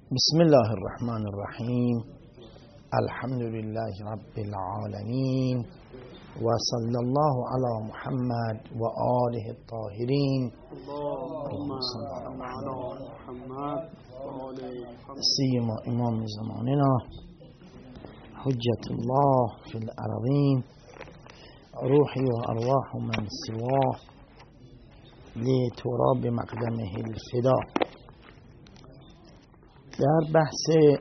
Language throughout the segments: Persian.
بسم الله الرحمن الرحیم. الحمد لله رب العالمین و صلی الله علی محمد و آله الطاهرین. اللهم صل علی محمد سیما امام زماننا حجت الله فی الارضین روحی و ارواح من سواه لتراب مقدمه الفدا. در بحث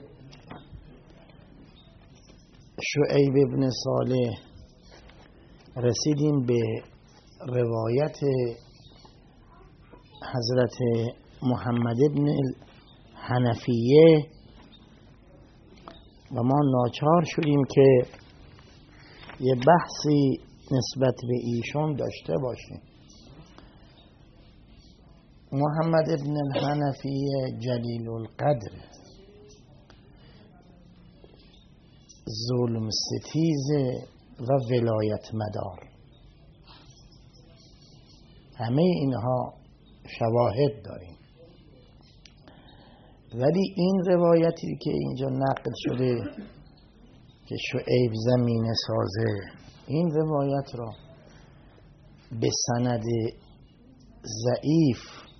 شعیب ابن صالح رسیدیم به روایت حضرت محمد ابن حنفیه و ما ناچار شدیم که یه بحثی نسبت به ایشون داشته باشیم. محمد ابن الحنفیه جلیل القدر، ظلم ستیز و ولایت مدار، همه اینها شواهد داریم. ولی این روایتی که اینجا نقل شده که شعیب زمین سازه، این روایت را به سند ضعیف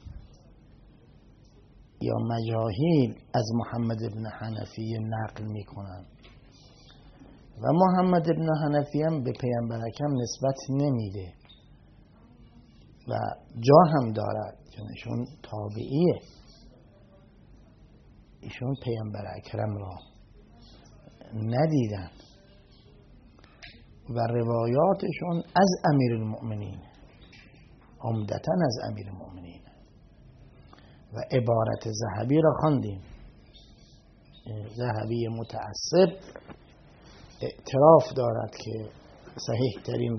یا مجاهیل از محمد ابن حنفیه نقل میکنن و محمد ابن حنفیه هم به پیامبر اکرم نسبت نمیده و جا هم دارد چون ایشون تابعیه. ایشون پیامبر اکرم را ندیدن و روایاتشون از امیرالمؤمنین، عمدتاً از امیرالمؤمنین. و عبارت ذهبی را خواندیم. ذهبی متعصب اعتراف دارد که صحیح ترین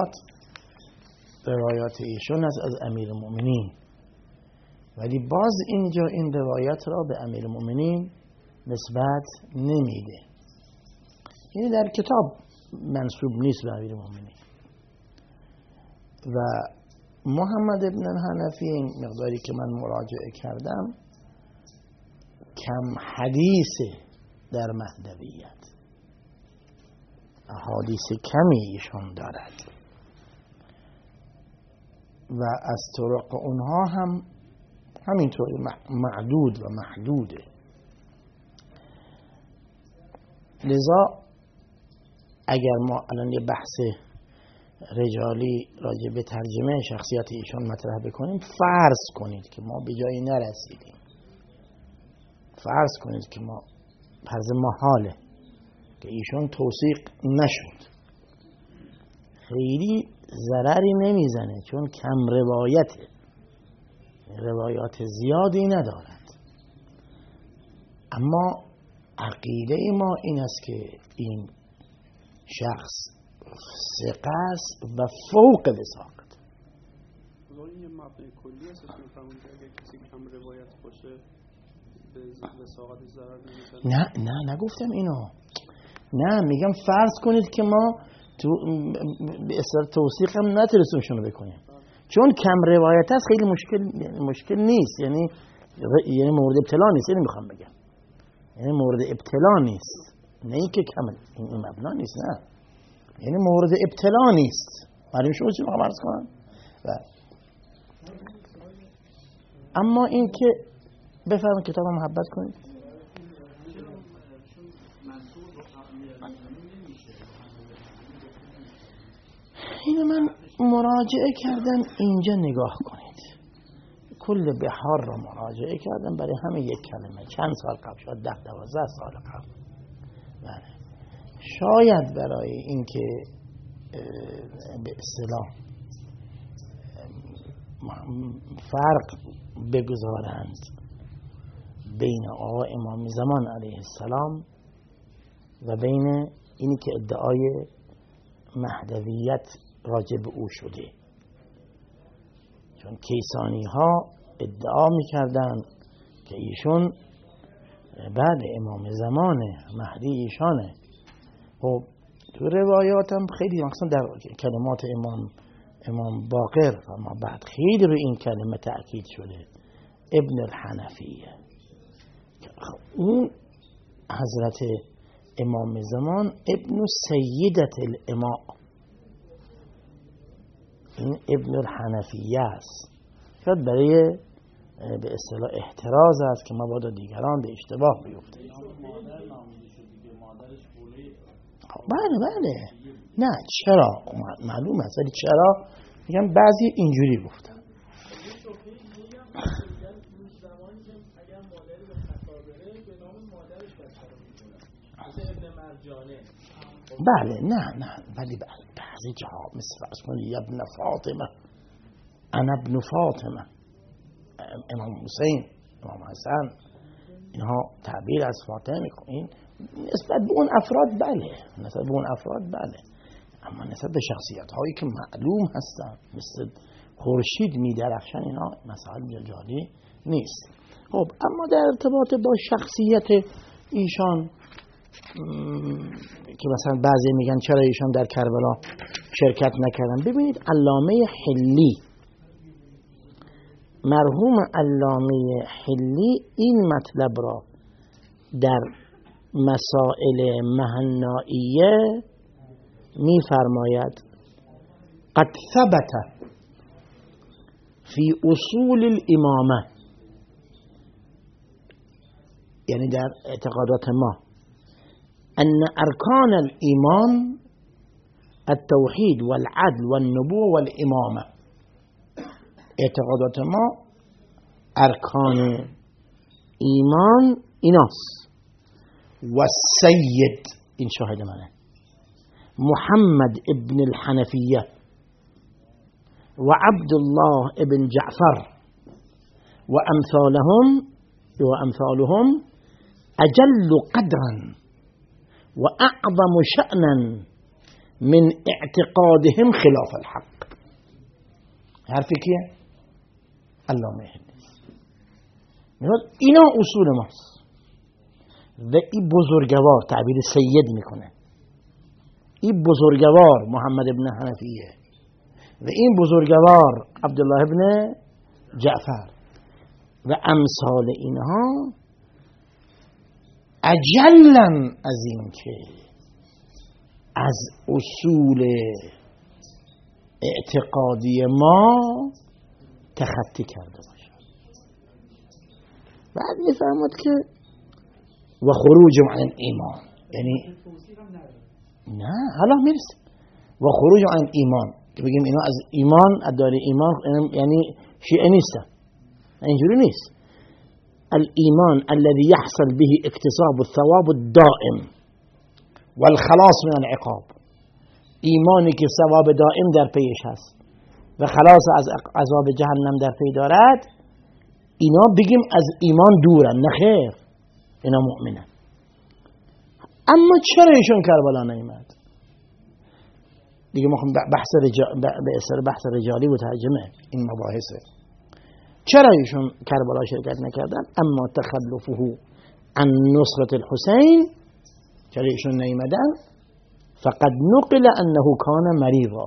روایات ایشون از امیرالمؤمنین، ولی باز اینجا این روایت را به امیرالمؤمنین نسبت نمیده. یعنی در کتاب منسوب نیست به امیرالمؤمنین. و محمد ابن الحنفی این مقداری که من مراجعه کردم کم حدیث در مهدویت، احادیث کمی ایشان دارد و از طرق اونها هم همینطور معدود و محدوده. لذا اگر ما الان یه بحث رجالی راجع به ترجمه شخصیت ایشان مطرح بکنیم، فرض کنید که ما به جایی نرسیدیم، فرض کنید که ما فرض محاله که ایشان توثیق نشد، خیلی ضرری نمیزنه چون کم روایته، روایات زیادی ندارد. اما عقیده ما این است که این شخص ثقه است و فوق وثاقت. این یه مبنای کلی است که می‌فهمون که اگه کسی کم روایت باشه به وثاقت ضرر نمی‌زنه. نه نگفتم اینو. نه، میگم فرض کنید که ما تو به اصطلاح توثیق هم نتونستیم شونو بکنیم چون کم روایت است. خیلی مشکل نیست، یعنی مورد ابتلا نیست. یعنی میخوام بگم یعنی مورد ابتلا نیست، نه اینکه کم این مبنا نیست، نه، یعنی مورد ابتلا نیست. معلوم شما چی میخوام عرض کنم؟ اما این که بفرمایید کتاب محبت کنید. اینو من مراجعه کردم، اینجا نگاه کنید، کل بحار را مراجعه کردم برای همه یک کلمه. چند سال قبل شد، 10-12 سال قبل. بله، شاید برای اینکه به اصطلاح فرق بگذارند بین آقا امام زمان علیه السلام و بین اینی که ادعای مهدویت راجع به او شده، چون کیسانی ها ادعا میکردن که ایشون بعد امام زمانه، مهدی ایشانه. خب تو روایات هم خیلی مخصوصا در کلمات امام باقر و ما بعد خیلی رو این کلمه تأکید شده، ابن الحنفیه، اون حضرت امام زمان ابن سیدت الاماء، این ابن الحنفیه است. شاید برای به اصطلاح احتراز است که مبادا دیگران به اشتباه بیفتند. بله نه چرا معلوم است، ولی چرا میگم بعضی اینجوری گفتن. بله نه ولی بعضی جاها مثل فرض کنید ابن فاطمه، انا ابن فاطمه، امام حسین، امام حسن، اینها تعبیر از فاطمه میکنین نسبت به اون افراد. بله نسبت به اون افراد بله، اما نسبت به شخصیت هایی که معلوم هستن مثل خورشید میدرخشن اینا مسائل جاری نیست. خب اما در ارتباط با شخصیت ایشان که مثلا بعضی میگن چرا ایشان در کربلا شرکت نکردن، ببینید علامه حلی، مرحوم علامه حلی این مطلب را در مسائل مهنائیه میفرماید قد ثبت فی اصول الامامه، یعنی در اعتقادات ما، ان ارکان الایمان التوحید والعدل والنبوة والامامه. اعتقادات ما ارکان ایمان ایناست. و سید، این شاهد منه، محمد ابن الحنفیه و عبدالله ابن جعفر و امثالهم اجل قدرا و اعظم شأنا من اعتقادهم خلاف الحق. حرفی کیه؟ علامه حلی. اینا اصول ماست و این بزرگوار تعبیر سید میکنه، این بزرگوار محمد ابن حنفیه و این بزرگوار عبدالله ابن جعفر و امثال اینها اجلن از این که از اصول اعتقادی ما تخطی کرده باشه. بعد میفهمد که و خروج عن ایمان، یعنی نه حالا میرسیم و خروج عن ایمان که بگیم اینا از ایمان اداره ایمان یعنی شیعه نیستن، اینجوری نیست. الایمان الذي يحصل به اكتساب الثواب الدائم والخلاص من العقاب، ایمانی که ثواب دائم در پیش هست و خلاص از عذاب جهنم در پی دارد، اینا بگیم از ایمان دورن؟ نه خیر، اینا مؤمنن. اما چرا ایشون کربلا نیامد؟ دیگه ما بحث رجالی و ترجمه این مباحثه. چرا ایشون کربلا شرکت نکردن؟ اما تخلفه عن نصرة الحسین، چرا ایشون نیامدن؟ فقد نقل انه کان مریضا،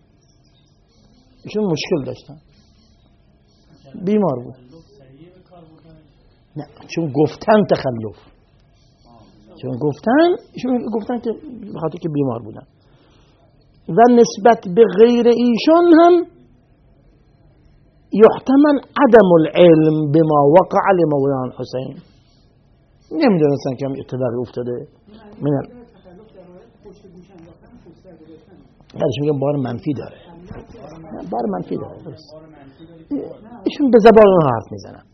ایشون مشکل داشتن، بیمار بود. نه چون گفتن تخلف، چون گفتن که بخاطر که بیمار بودن. و نسبت به غیر ایشون هم یحتمل عدم العلم بما وقع لمولانا حسین، نمیدونستن که هم اتفاقی افتاده. بعدش میگم بار منفی داره، بار منفی داره. ایشون به زبان اون حرف میزنن.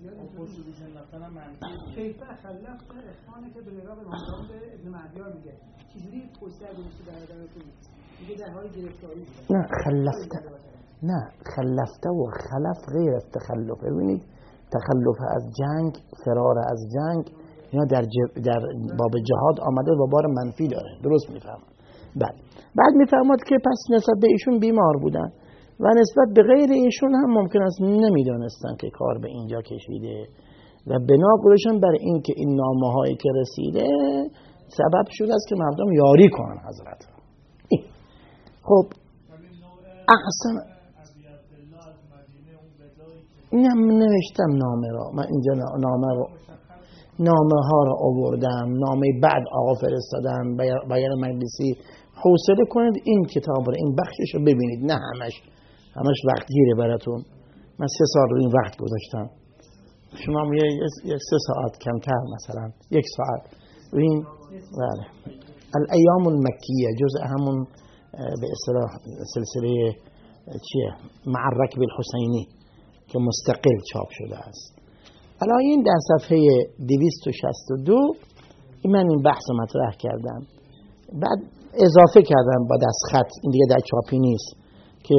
نه خلفته و خلف غیر از تخلف. ببینید تخلف از جنگ، فرار از جنگ، اینا در باب جهاد آمده و بار منفی داره. درست میفهمم. بعد میفهمد که پس نسبت به ایشون بیمار بودن و نسبت به غیر ایشون هم ممکن است نمیدانستن که کار به اینجا کشیده و بنا گذاشتن بر این که این نامه هایی که رسیده سبب شده است که مردم یاری کنن حضرت. خب احسن نوشتم نامه را، من اینجا نامه رو نامه ها رو آوردم، نامه بعد آقا فرستادم بیان مجلسی. حوصله کنید این کتاب رو، این بخشش رو ببینید، نه همش وقت گیره براتون. من 3 سال رو این وقت گذاشتم، شما یک 3 ساعت کمتر، مثلا 1 ساعت این. بله، الایام المکیه جزء همون به اصطلاح سلسله چیه مع الرکب الحسینی که مستقل چاپ شده است. الان این در صفحه 262 من این بحث رو مطرح کردم، بعد اضافه کردم با دست خط، این دیگه در چاپی نیست، که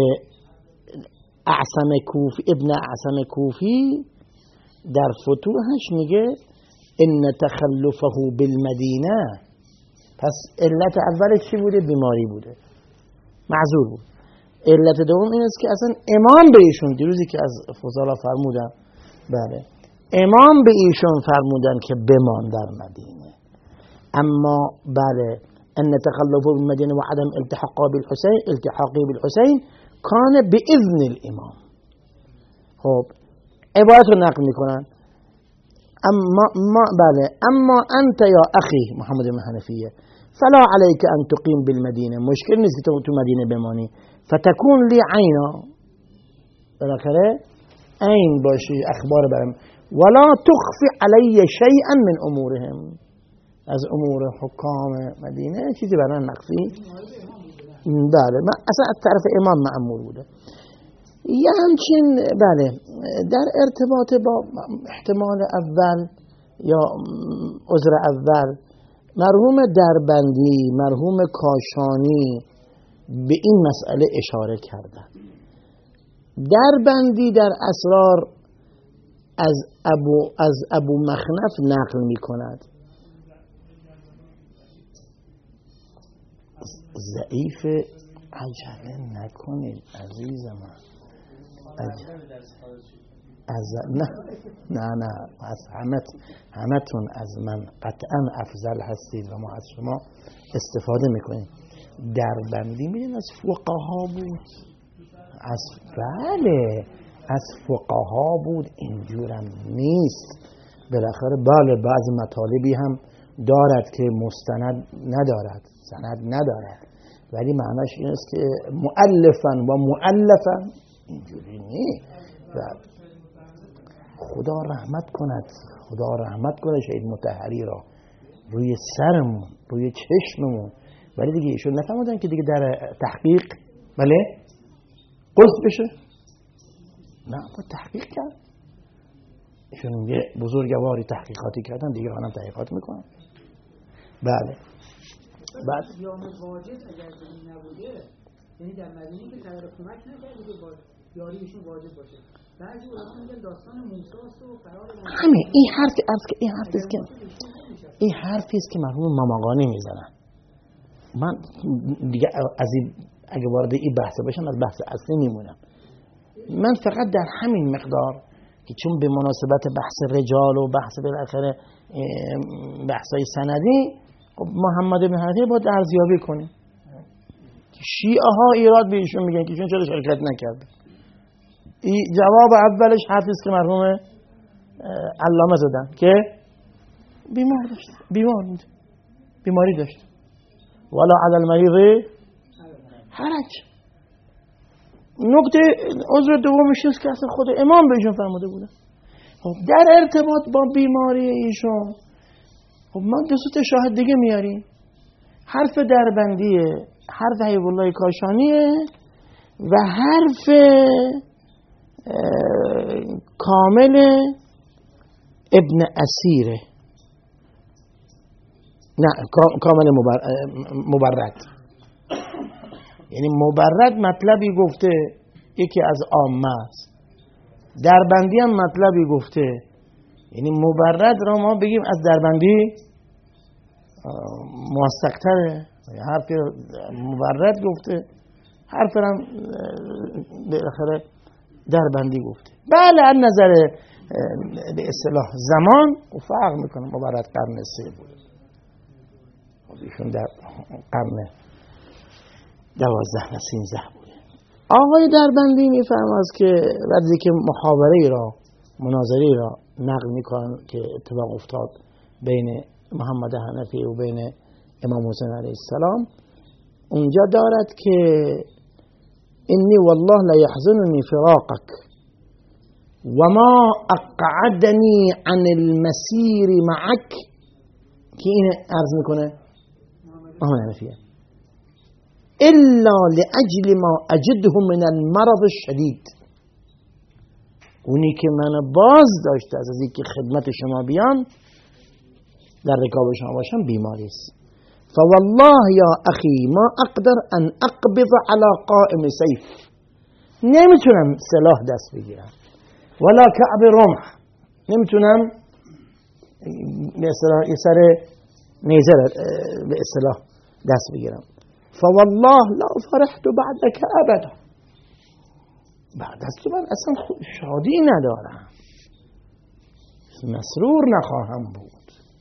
ابن اعصم کوفی در فتوحش میگه ان تخلفه بالمدینه، پس علت اولش چی بوده؟ بیماری بوده، معذور بود. علت دوم این است که اصلا امام به ایشون، دیروزی که از فضلا فرمودن، بله، امام به ایشون فرمودن که بمان در مدینه. اما بله، ان تخلفه بالمدینه و عدم التحاقی بالحسین کان باذن الامام. خب عبارت رو نقل میکنن، اما انت یا اخی محمد بن حنفیه فلا عليك ان تقیم بالمدینه، مشکل نیست که تو مدینه بمانی، فتكون لی عینا، بالاخره عین باشی، اخبار برم، ولا تخفی علی شیئا من امورهم، از امور حکام مدینه چیزی برای نخفی. بله، اصلا از طرف امام مأمور بوده. یه همچین بله در ارتباط با احتمال اول یا عذر اول، مرحوم دربندی، مرحوم کاشانی به این مسئله اشاره کردن. دربندی در اسرار از ابو مخنف نقل می کند. ضعیف عجله نکنید عزیز من، نه از همتون از من قطعا افضل هستید و ما از شما استفاده میکنیم. دربندی میدین از فقها بود، بله از فقها بود، اینجورم نیست. بالاخره بله بعض مطالبی هم دارد که مستند ندارد، سند ندارد، ولی معناش این است که مؤلفاً و مؤلفاً اینجوری نیست. خدا رحمت کند، خدا رحمت کنه شهید مطهری را، روی سرمون، روی چشممون، ولی دیگه ایشون نفهمودن که دیگه در تحقیق بله قلت بشه، نه با تحقیق کرد. ایشون یه بزرگواری تحقیقاتی کردن، دیگه هم تحقیقات میکنن. بله بعد یام واجد اگر این نبوده، یعنی در مدینه که طرف کمک نکرده که با یاریشون واجب باشه. بعضی علما میگن داستان موسی است و فرار همین این حرفی است که مرحوم ماماقانی میزنن. من دیگه از این اگه وارد این بحث باشم از بحث اصلی میمونم. من فقط در همین مقدار که چون به مناسبت بحث رجال و بحث بالاخره بحثای سندی، محمد بن حنفی باید ارزیابی کنیم. شیعه ها ایراد به ایشون میگن که ایشون چرا شرکت نکرده. جواب اولش حرفی است که مرحوم علامه زدن که بیماری داشت ولا علی المریض حرج. نکته عذر دومش است که اصلا خود امام به ایشون فرموده بوده. خب در ارتباط با بیماری ایشون، خب ما دو تا شاهد دیگه میاریم. حرف دربندیه، حرف حبیب الله کاشانیه و حرف کامل ابن اسیره، نه کامل مبرد. یعنی مبرد مطلبی گفته یکی از عامه است، دربندی هم مطلبی گفته. یعنی مبرد را ما بگیم از دربندی موثق‌تره. حرف مبرد گفته، حرف هم بالاخره دربندی گفته. بله از نظر به اصطلاح زمان فرق میکنه. مبرد قرن 3 بود، ایشون در قرن 12 و 13 بود. آقای دربندی میفرماید که وقتی که محاوره را، مناظره را نقل میکنن که اتفاق افتاد بین محمد حنفی و بین امام حسین علیه السلام اونجا دارد که انی والله لا يحزنني فراقك وما اقعدني عن المسير معك که این عرض میکنه محمد حنفیه الا لاجل ما اجده من المرض الشدید، اونی که من باز داشته از اینکه خدمت شما بیام در رکاب شما باشم بیماری است. فوالله یا اخی ما اقدر ان اقبض على قائم سیف، نمیتونم سلاح دست بگیرم ولا کعب رمح، نمیتونم به اصطلاح یه سر نیزه به اصطلاح دست بگیرم. فوالله لا فرحت بعدك ابدا، بعد از تو من اصلا شادی ندارم، مسرور نخواهم بود.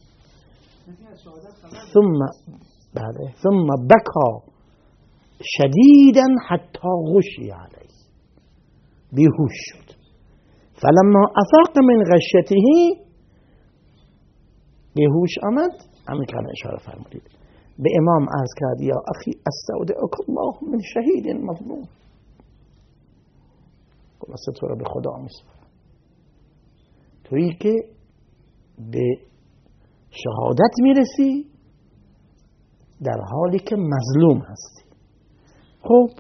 ثم بكى شديدا حتى غشي عليه، بیهوش شد. فلما افاق من غشته، بیهوش آمد، همین که اشاره فرمودید، به امام عرض کرد یا اخی استودعک الله من شهید مظلوم، خلاصه تو را به خدا میسپارم، تویی که به شهادت میرسی در حالی که مظلوم هستی. خب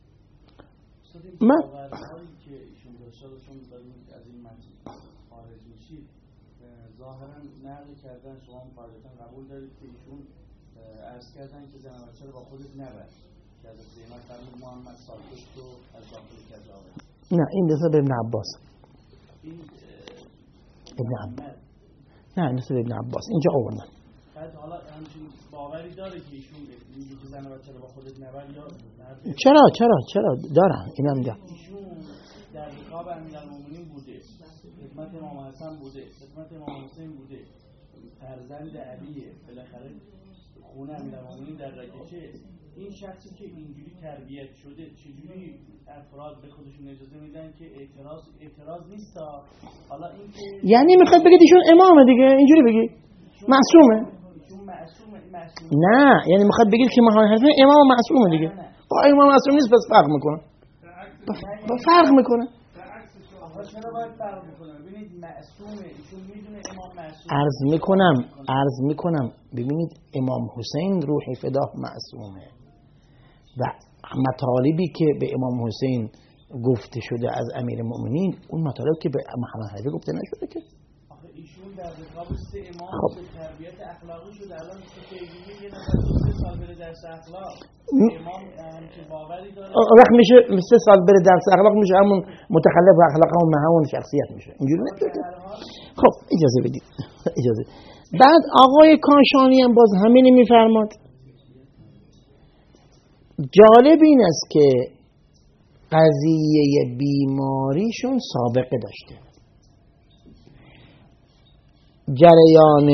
من که ایشون داشتون از این متن خارج میشید، ظاهرا نقل کردن شما مقالتا قبول دارید که ایشون عرض کردن که زن بچه رو با خودت نبر که از زینت فرمود محمد سالکشت رو از داخل کجاوه. نه این نسبت به ابن عباس، این ابن عباس نه نسبت به ابن عباس اینجا آوردن. بعد حالا همچین باوری داره که ایشون میگه که زن بچه رو با خودت نبر یا چرا دارن، اینم دارن. ایشون در رکاب امیرالمومنین بوده، خدمت امام حسن بوده، خدمت امام حسین بوده، فرزند علیه، بالاخره خونه امیرالمومنین در رکچه. این شخصی که اینجوری تربیت شده چجوری افراد به خودشون اجازه میدن که اعتراض نیست؟ حالا این که یعنی میخواد بگید ایشون امامه دیگه، اینجوری بگی معصومه؟ نه یعنی میخواد بگید که محمد حنفی امام معصومه دیگه. امام معصوم نیست پس فرق میکنه. فرق میکنه. چرا باید فرق میکنه؟ ببینید معصومه، ایشون میدونه امام معصومه. عرض میکنم ببینید امام حسین روح فداه معصومه و مطالبی که به امام حسین گفته شده از امیر مؤمنین اون مطالب که به محمد حنفی گفته نشده که. آخه ایشون در رکاب سه امام به تربیت اخلاقی شده. الان که یه نفر 3 سال بره درس اخلاق، امام همچین باوری داره، وقت میشه 3 سال بره درس اخلاق میشه همون متخلف اخلاق همون شخصیت میشه، اینجوری نمیشه. خب اجازه بدید اجازه. بعد آقای کاشانی هم باز همین میفرماد. جالب این است که قضیه بیماریشون سابقه داشته، جریان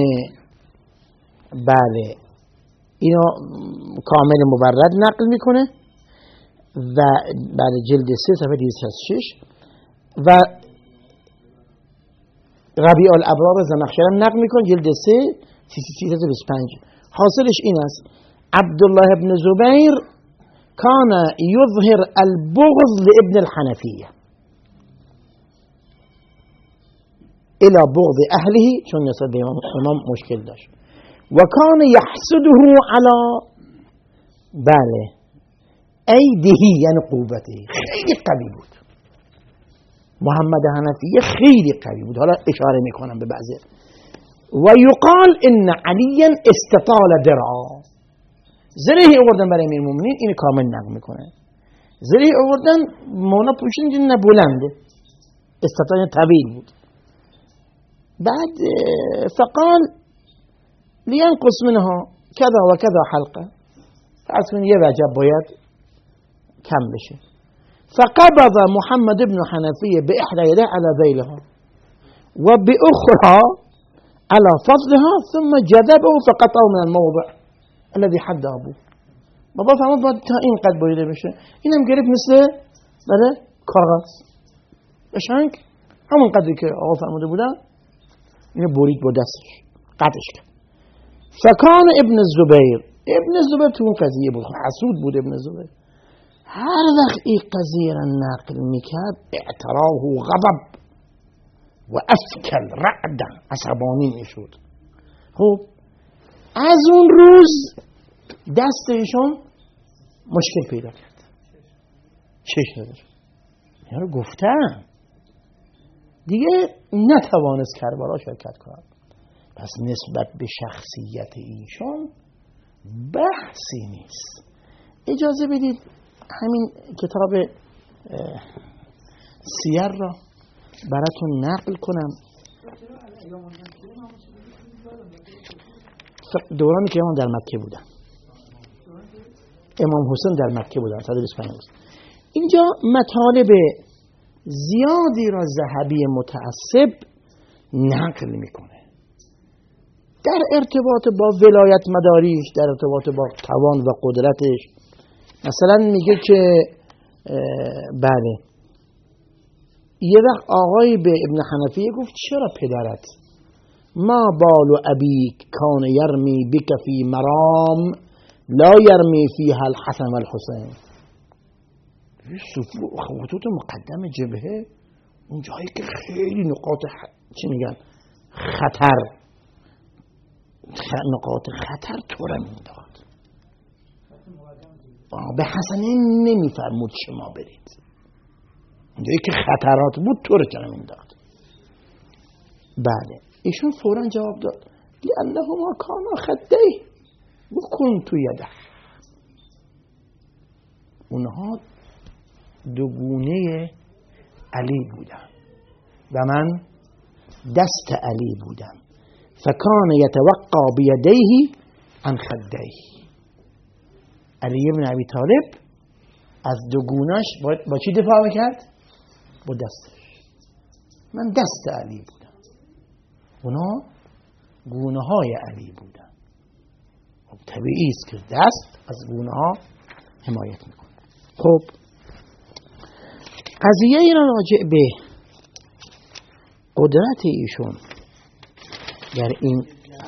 بله اینو کامل مبرد نقل میکنه و بله جلد 3 صفحه 266 و ربیع الابرار زمخشری هم نقل میکنه جلد 3 325. حاصلش این است عبدالله ابن زبیر کان یظهر البغض لابن الحنفیه الى بغض اهله، چون نسبت به امام مشکل داشت، و کان یحسده علی بله ایدهی یعنی قوته، خیلی قوی بود محمد حنفیه، خیلی قوی بود. حالا اشاره میکنم به بعضی. و یقال ان علیا استطال درعا، زره آوردن برای امیر مومنین، این کامل نقل میکنه، زره آوردن مونا پوشیدن نه بلنده، استطال طویل بود. بعد فقال لینقص منها کذا و کذا حلقه، اصلا یه وجب باید کم بشه. فقبض محمد بن حنفیه باحدى يديه على ذيلها وبأخرى على فضلها ثم جذبه فقطعه من الموضع الذي حد ابوه. بابا فهمت باید تا این قد بریده بشه، اینم گرفت مثل بله کاغذ قشنگ همون قدری که آقا فرموده بودن اینو برید با دستش. قطعش کرد. فکان ابن الزبیر تو اون قضیه بود، حسود بود ابن الزبیر. هر وقت این قضیه را نقل میکرد اعتراه و غضب و اسکل رعدا، عصبانی میشد. خب از اون روز دستشون مشکل پیدا کرد، چشم نداشت. اینا رو گفتم دیگه نتوانست کربلا شرکت کنه. پس نسبت به شخصیت ایشان بحثی نیست. اجازه بدید همین کتاب سیر را براتون نقل کنم. دورانی که امام در مکه بودن، امام حسین در مکه بودن 125 روز. اینجا مطالب زیادی را ذهبی متعصب نقل میکنه در ارتباط با ولایت مداریش، در ارتباط با توان و قدرتش. مثلا میگه که بله یه وقت آقای به ابن حنفیه گفت چرا پدرت ما بال ابیک کان یرمی بک فی مرام لا یرمی فیها الحسن والحسین. خطوط مقدم جبهه اون جایی که خیلی نقاط چی میگن نقاط خطر طوره میداد، به حسنین نمیفرمود شما برید، اونجایی که خطرات بود طوره چنه میداد. بله ایشون فوراً جواب داد لأنهما کانا خدی و کنت یده. اونها دوگونه علی بودن و من دست علی بودم. فکان یتوقع بیدیه عن خدیه. علی ابن ابی طالب از دوگونش با چی دفاع میکرد؟ با دستش. من دست علی بودم، اونا گونه های علی بودن. طبیعی است که دست از گونه ها حمایت میکنه. خب قضیه ای را راجع به قدرت ایشون در این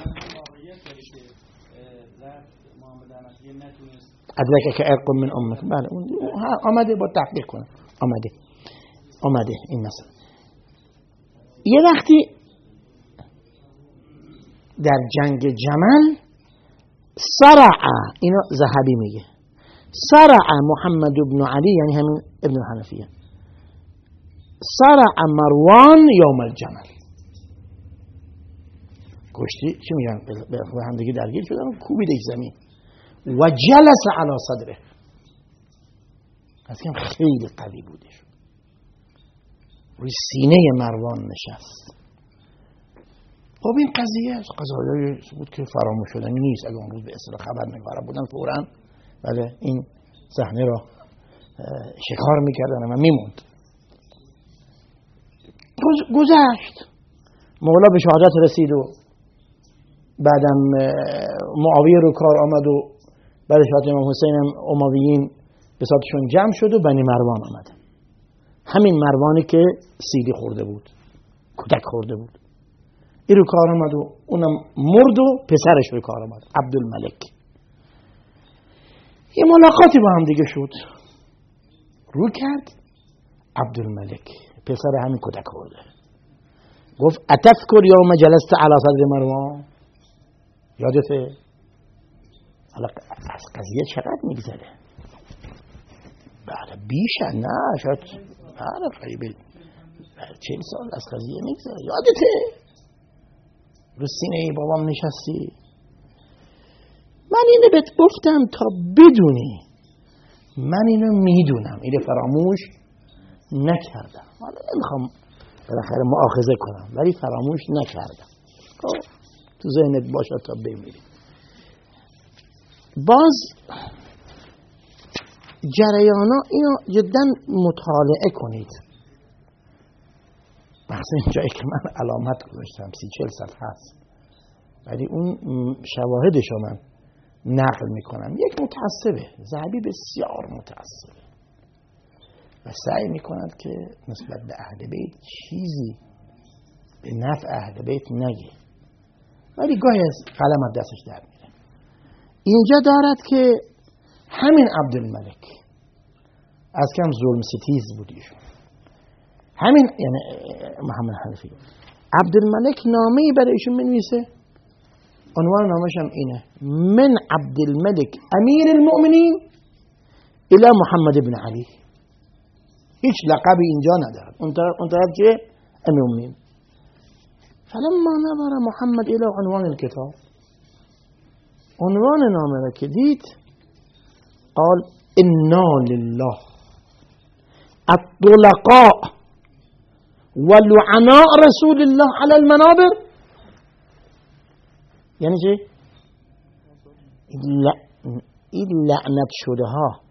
ادرک که ارقم من امت، بله آمده با تحقیق کنه، آمده این مثلا. یه وقتی در جنگ جمل صرع، اینو ذهبی میگه، صرع محمد ابن علی یعنی همین ابن حنفیه، صرع مروان یوم الجمل. کشتی چی میگن به هم دیگه درگیر شدن و کوبیدش زمین و جلس علی صدره. اصلا خیلی قوی بودش، روی سینه مروان نشست. خب این قضیه بود که فراموش شدنی نیست. اگه اون روز به اصطلاح خبرنگارا بودن فوراً بله این صحنه را شکار میکردن و میموند. گذشت، مولا به شهادت رسید و بعدم معاویه رو کار آمد و بعد شهادت امام حسین هم امویین به ساتشون جمع شد و بنی مروان آمد. همین مروانی که سیلی خورده بود، کتک خورده بود، این رو کار آمد و اونم مرد و پسرش رو کار آمد عبدالملک. یه ملاقاتی با هم دیگه شد، رو کرد عبدالملک پسر همین کتک خورده، گفت اتذکر یوم جلست علی صدر مروان، یادته؟ حالا از قضیه چقدر میگذره؟ بله بیشه، نه شاید بله قریبه 40 سال از قضیه میگذره. یادته؟ رو سینه بابام نشستی؟ من اینو بهت گفتم تا بدونی من اینو میدونم، اینو فراموش نکردم. حالا نمیخوام بالاخره مؤاخذه کنم ولی فراموش نکردم. تو ذهنت باشه تا بمیری. باز جریانا اینو جدا مطالعه کنید. مثلا این جایی که من علامت گذاشتم 30-40 صفحه هست ولی اون شواهدشو من نقل میکنم. یک متعصبه، ذهبی بسیار متعصبه و سعی میکند که نسبت به اهل بیت چیزی به نفع اهل بیت نگه ولی گاهی از قلم از دستش در میره. اینجا دارد که همین عبدالملک از کم ظلم ستیز بود ایشون، همین یعنی محمد حنفی عبدالملک نامه‌ای برای ایشون می‌نویسه، عنوان نامش هم اینه: من عبدالملک امیر المؤمنین الی محمد ابن علی. هیچ لقبی اینجا ندارد، اون طرف که امیر المؤمنین. فلما نظر محمد الى عنوان الكتاب، عنوان نامه را که دید قال انا لله الطلقاء ولعناء رسول الله على المنابر. یعنی چی؟ این لعنت شده ها،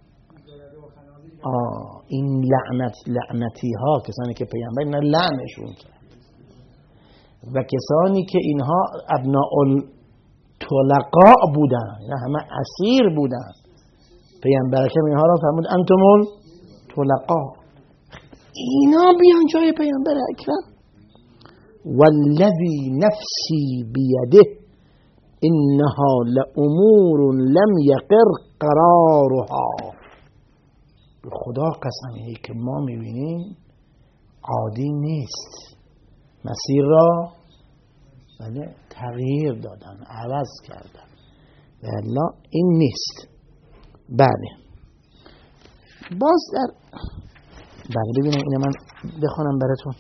این لعنتی ها، کسانی که پیامبر اینا لعنشون کرد و کسانی که اینها ابناء الطلقاء بودن، اینا همه اسیر بودن، پیامبر که اینها را فرمود انتم الطلقاء، اینا بیان جای پیامبر اکرم. والذی نفسی بیده انها لامور لم یقر قرارها. به خدا قسمی که ما میبینیم عادی نیست، مسیر را تغییر دادن، عوض کردن، والله این نیست. بله باز بله ببینم اینه من بخونم براتون.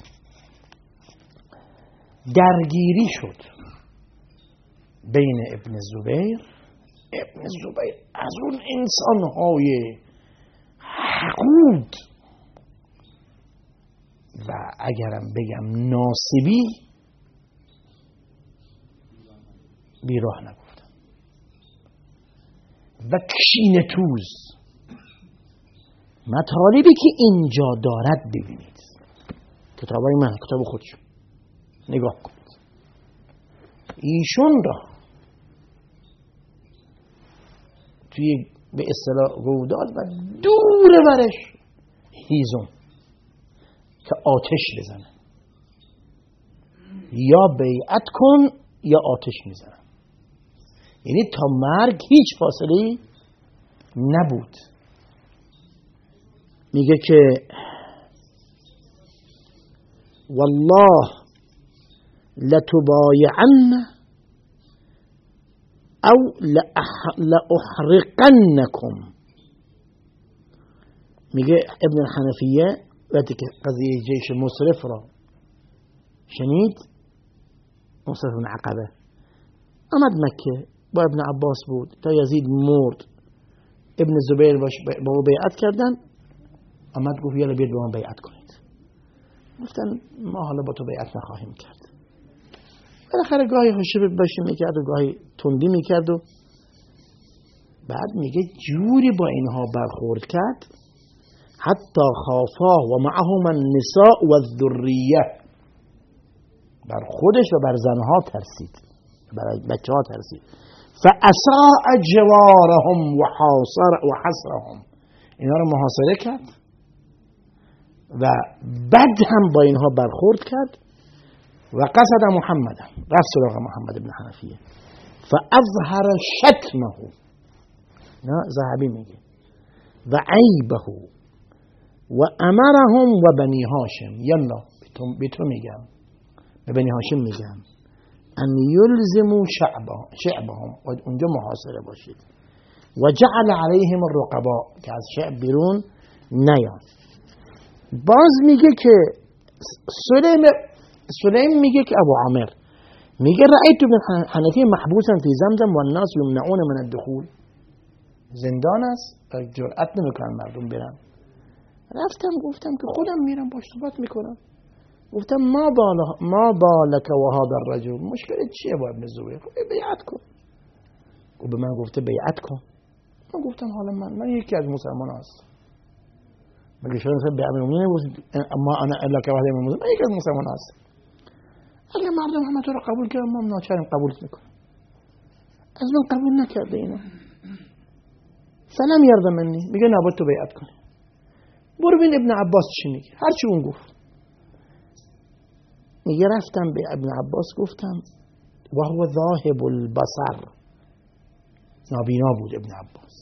درگیری شد بین ابن زبیر از اون انسانهای حقود و اگرم بگم ناصبی، بیراه نگفتم، و کشینه‌توز. مطالبی که اینجا دارد ببینید، کتابای من، کتاب خودش نگاه کنید. ایشون را توی به اصطلاح گودال و دور برش هیزم که آتش بزنه، یا بیعت کن یا آتش میزنن. یعنی تا مرگ هیچ فاصله نبود. میگه که والله لتبایعن او لأحرقنكم. میگه ابن الحنفیه وقتی که قضیه جیش مصرف را شنید، مصرف بن عقبه آمد مکه، با ابن عباس بود تا یزید مرد، ابن زبیر با او بیعت کردن، آمد گفت یالا بیاد با من بیعت کنید. گفتن ما حالا با تو بیعت نخواهیم کرد. بالاخره گاهی خشب باشی میکرد و گاهی تندی میکرد، و بعد میگه جوری با اینها برخورد کرد حتی خافاه و معهم النساء و الذریه، بر خودش و بر زنها ترسید، برای بچه ها ترسید. فاساء جوارهم و حصرهم، اینا رو محاصره کرد و بد هم با اینها برخورد کرد. و قصد محمد، رفت سراغ محمد ابن حنفیه، فاظهر شتمه، نه ذهبی میگه، و عیبه و امرهم و بنی هاشم، یلا به تو میگم، به بنی هاشم میگم، ان یلزموا شعبهم، و اونجا محاصره باشید، و جعل علیهم الرقباء، که از شعب بیرون نیان. باز میگه که سلیم میگه که ابو عامر میگه رأیت ابن حنفی محبوسا فی زمزم و الناس یمنعون من الدخول. زندان است و جرأت نمیکنن مردم برن. رفتم گفتم که خودم میرم باش صحبت میکنم. گفتم ما بالک و هذا الرجل، مشکلت چیه با ابن زبیر؟ بیعت کن. و به من گفته بیعت کن. من گفتم حالا من یکی از مسلمان هستم. مگه شما به امیر المؤمنین گفتید اما انا الا که واحد من یکی از مسلمان هستم. اگه مردم همه تو رو قبول کردن، ما ناچاریم قبولت میکنیم. از من قبول نکرده اینا. فلم یرضى منی، میگه نباید تو بیعت کنی. برو ببین ابن عباس چی میگه، هر چی اون گفت. میگه رفتم به ابن عباس گفتم و هو ذاهب البصر، نابینا بود ابن عباس.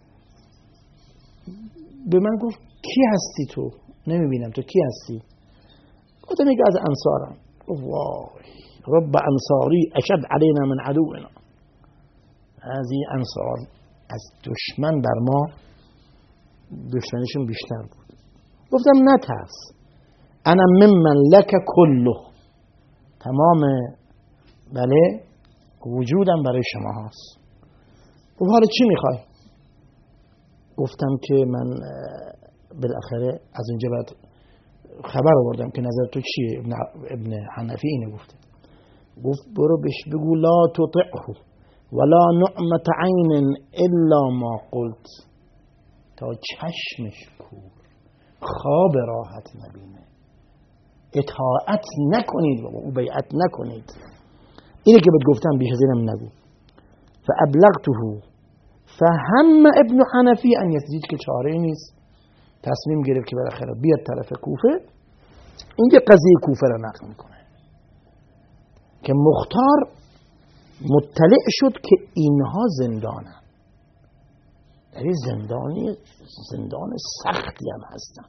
به من گفت کی هستی تو؟ نمیبینم، تو کی هستی؟ گفتم یک از انصارم. گفت وای رب انصاری اشد علینا من عدونا، از این انصار از دشمن بر ما دشمنشون بیشتر بود. گفتم نترس، انا ممن لک کله، تمام بله وجودم برای شما هست. گفت حالا چی میخوای؟ گفتم که من بالاخره از اونجا بعد خبر آوردم که نظر تو چیه؟ ابن حنفی اینو گفته. گفت برو بهش بگو لا تطعه ولا نعمت عین الا ما قلت، تا چشمش کور خواب راحت نبینه، اطاعت نکنید و او بیعت نکنید. اینه که بهت گفتم بیش از اینم نگو. فابلغته فهم ابن حنفی ان یزید، که چاره نیست، تصمیم گرفت که بالاخره بیاد طرف کوفه. اینجا قضیه کوفه را نقل میکنه که مختار مطلع شد که اینها زندانن، یعنی زندان سختی هم هستن.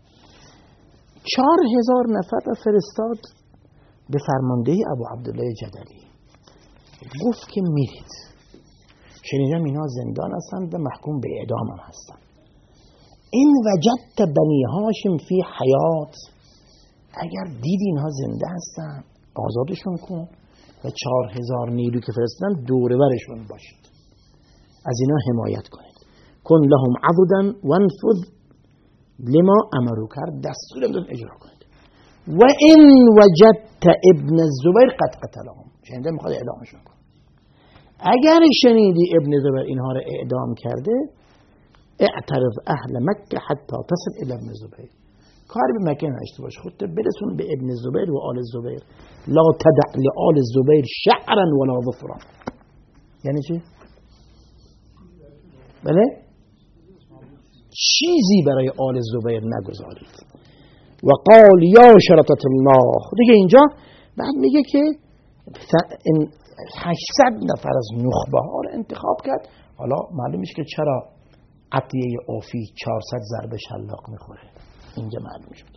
4000 نفر را فرستاد به فرماندهی ابو عبدالله جدلی، گفت که میرید، شنیدم اینا زندان هستند و محکوم به اعدام هم هستن. این وجدت بنی هاشم فی حیات، اگر دید اینها زنده هستن آزادشون کن و 4000 نیرو که فرستادن دور برشون باشید، از اینا حمایت کنید. کن لهم عضدا وانفذ لما امرو، کرد دستورم داد اجرا کنید. و این وجدت ابن الزبیر قد قتلهم، شنیده میخواد اعدامشون کن. اگر شنیدی ابن زبیر اینها رو اعدام کرده، اعترض اهل مکه حتی تصل الى ابن زبیر، کاری به مکه نشته باش، خودت برسون به ابن زبیر و آل زبیر. لا تدع لآل زبیر شعرا ولا ظفرا. یعنی چی؟ بله؟ چیزی برای آل زبیر نگذارید. و قال یا شرطت الله، دیگه اینجا بعد میگه که 800 نفر از نخبه ها رو انتخاب کرد. حالا معلوم میشه که چرا عطیه اوفی 400 ضربه شلاق میخوره، اینجا معلوم شد.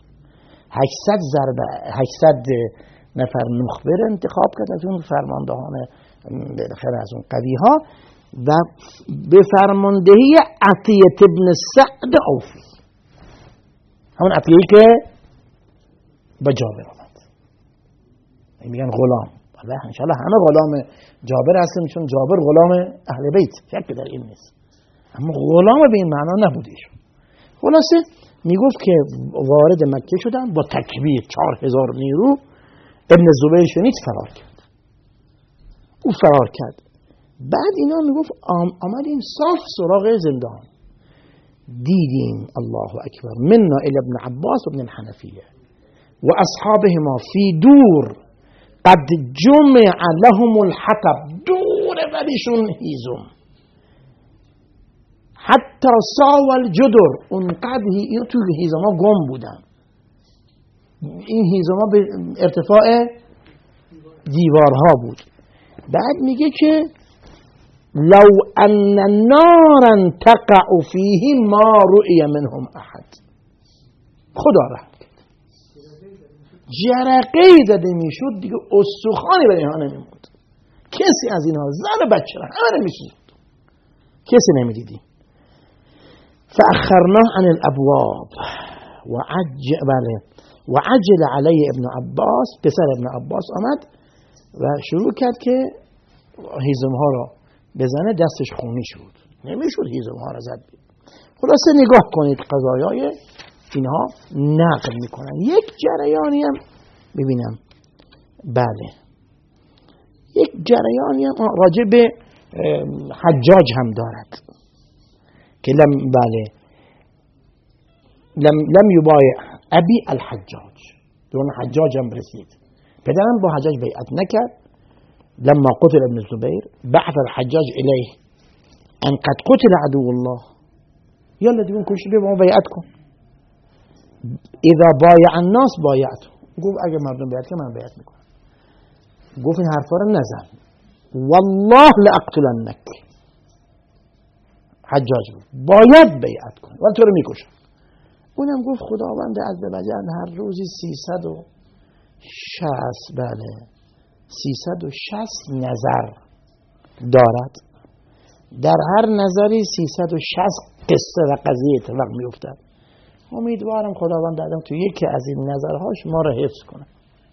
800 نفر نخبه رو انتخاب کرد از اون فرماندهان بالاخره از اون قوی ها و به فرماندهی عطیه ابن سعد اوفی، همون عطیه که با جابر آمد. میگن غلام، الله انشاءالله همه غلام جابر هستن، چون جابر غلام اهل بیت، شک در این نیست، اما غلام به این معنا نبوده ایشون. خلاصه میگفت که وارد مکه شدن با تکبیر، 4000 نیرو. ابن زبیر شنید فرار کرد، او فرار کرد. بعد اینا میگفت آمدیم صاف سراغ زندان، دیدیم الله اکبر منا الی ابن عباس و ابن الحنفیه و اصحابهما فی دور قد جمع لهم الحطب، دور برشون هیزم، حتی ساول جدر، اونقدر تو هیزم ها گم بودن. این هیزم ها به ارتفاع دیوارها بود. بعد میگه که لو ان نارا تقع فیه ما رؤی منهم احد، خدا رحم کرد، جرقه‌ای زده میشد دیگه استخوانی به اینها نمیموند، کسی از اینها زن و بچه را همه نمیشد، کسی نمیدیدیم. فاخرناه عن الابواب و عجل علی ابن عباس، پسر ابن عباس آمد و شروع کرد که هیزم ها را بزنه، دستش خونی شد، نمیشد هیزم ها را زد. خلاصه نگاه کنید قضایای اینها نقل میکنن. یک جریانی هم ببینم، بله یک جریانی هم راجع به حجاج هم دارد که لم یبایع ابی الحجاج، دون حجاج هم رسید، پدرم با حجاج بیعت نکرد. لما قتل ابن الزبير بعث الحجاج إليه أن قد قتل عدو الله، يلا دي كل شيء ما بيعتكم، إذا بايع الناس بايعته. گفت اگه مردم بیعت کنن من بیعت میکنم. گفت این حرفا رو نزن، والله لاقتلنک، حجاج بود باید بیعت کنی ولی تو رو میکشم. اونم گفت خداوند عزوجل هر روزی 360 نظر دارد، در هر نظری 360 قصه و قضیه اتفاق میافتد. امیدوارم خداوند آدم تو یکی از این نظرهاش ما رو حفظ کنه،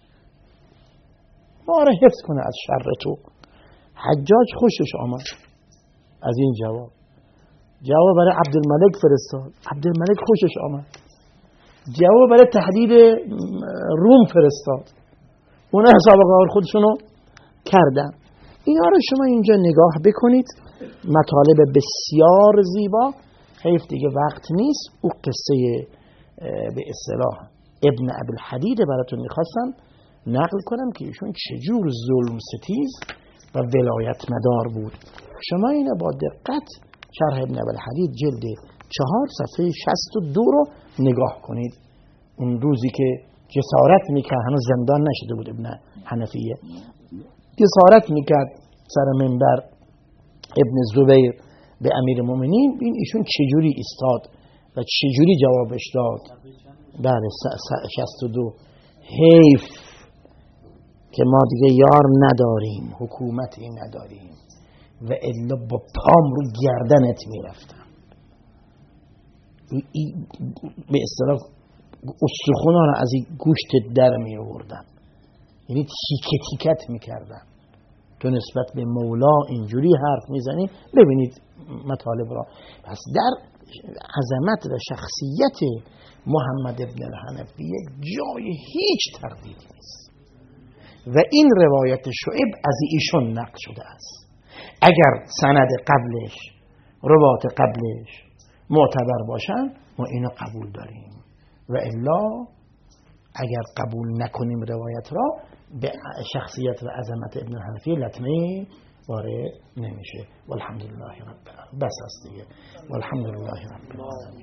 ما رو حفظ کنه از شر تو. حجاج خوشش آمد از این جواب برای عبدالملک فرستاد، عبدالملک خوشش آمد. جواب برای تهدید روم فرستاد، اونا حساب کار خودشونو کردن. اینا رو شما اینجا نگاه بکنید، مطالب بسیار زیبا. حیف دیگه وقت نیست. او قصه به اصطلاح ابن ابوالحدید براتون میخواستم نقل کنم که ایشون چجور ظلم ستیز و ولایت مدار بود. شما اینو با دقت شرح ابن ابوالحدید جلد 4 صفحه 62 رو نگاه کنید. اون روزی که جسارت میکرد، هنوز زندان نشده بود ابن حنفیه، جسارت میکرد سر منبر ابن زبیر به امیر مومنین، این ایشون چجوری ایستاد و چجوری جوابش داد. بله 62. حیف که ما دیگه یار نداریم، حکومتی نداریم و الا با پام رو گردنت میرفتم. به اصطلاح استخونا رو از این گوشت در می آوردن، یعنی تیکه تیکت میکردن. تو نسبت به مولا اینجوری حرف میزنی. ببینید مطالب را. پس در عظمت و شخصیت محمد ابن الحنفی جای هیچ تردیدی نیست و این روایت شعیب از ایشون نقل شده است. اگر سند قبلش، روایت قبلش معتبر باشن ما اینو قبول داریم و الا اگر قبول نکنیم روایت را، به شخصیت و عظمت ابن الحنفی لطمه وارد نمیشه. والحمدلله رب العالمین. بس است دیگه. والحمدلله رب العالمین.